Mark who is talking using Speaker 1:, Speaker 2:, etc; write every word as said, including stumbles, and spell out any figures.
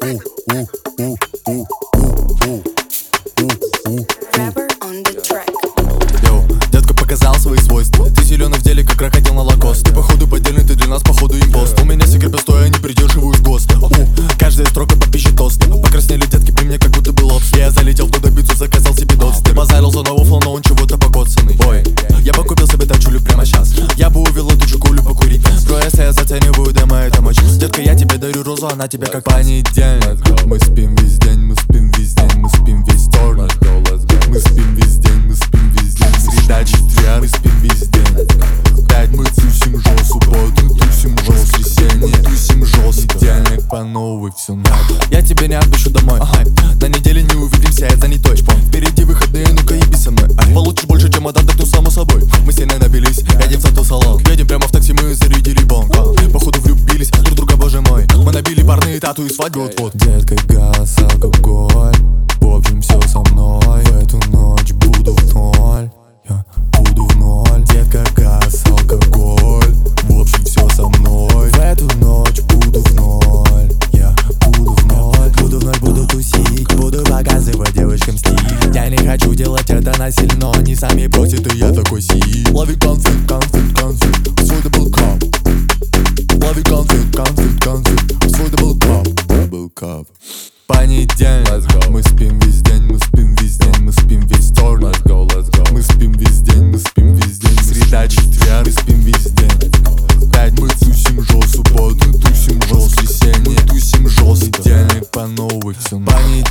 Speaker 1: Йоу, детка показал свои свойства. Ты силёный в деле, как крокодил на лакост. Ты походу поддельный, ты для нас походу импост. У меня секрет простой, я не придерживаюсь ГОСТа. У, каждая строка по пище тост. Покраснели детки при мне, как будто был лобс. Я залетел туда пиццу, заказал себе дотс. Ты базарил за новый но он чего-то покоцанный. Ой, я бы купил себе тачулю прямо сейчас. Я бы увел эту чукулю покурить. Бро, если я зацениваю, демо, это мочь. Детка, я тебе дарю розу, она тебе как понедельник. Мы спим весь день, мы спим весь день, мы спим весь вторник. Мы спим весь день, мы спим весь день. Среда, четверг, мы спим весь день. Пять мы тусим жёст, субботу тусим жёст, воскресенье тусим жёст, понедельник по новой всю ночь. Я тебе не отпущу домой, ага. На неделе не увидимся, я занятой. Впереди выходные, ну-ка еби со мной. Ай. Получишь больше, чем отдам, так ну само собой. Мы сильно напились, едем в тату-салон. Едем прямо в такси, мы зарядили бонг. Походу влюбились друг друга, боже мой. Мы набили парные тату и свадьбу вот-вот.
Speaker 2: Детка, газ, алкоголь. В общем, все со мной. В эту ночь буду в ноль. Я буду в ноль. Детка, газ, алкоголь. В общем, все со мной. В эту ночь буду в ноль. Я буду в ноль. Буду в ноль, буду тусить. Буду показывать девочкам стиль. Я не хочу делать это насильно, они сами просят, и я такой си. Лови конфет, конфет, конфет. Свой дабл кап. Лови конфет, конфет, конфет. Свой дабл кап. Дабл кап. Понедельник. Мы спим весь день, мы спим весь день, мы спим весь вторник. Мы спим весь день, мы спим весь день. Среда, четверг, мы спим весь день. Пять мы тусим жёст, субботу тусим жёст, воскресенье тусим жёст, понедельник по новой всю ночь.